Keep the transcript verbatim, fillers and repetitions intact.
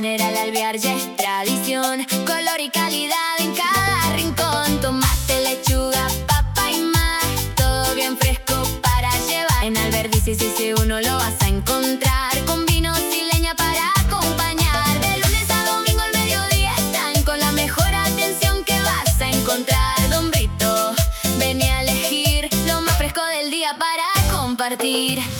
General Alvear ya es tradición, color y calidad en cada rincón. Tomate, lechuga, papa y más, todo bien fresco para llevar. En Alberdices dice uno lo vas a encontrar, con vinos y leña para acompañar. De lunes a domingo al mediodía están con la mejor atención que vas a encontrar. Don Brito, ven a elegir lo más fresco del día para compartir.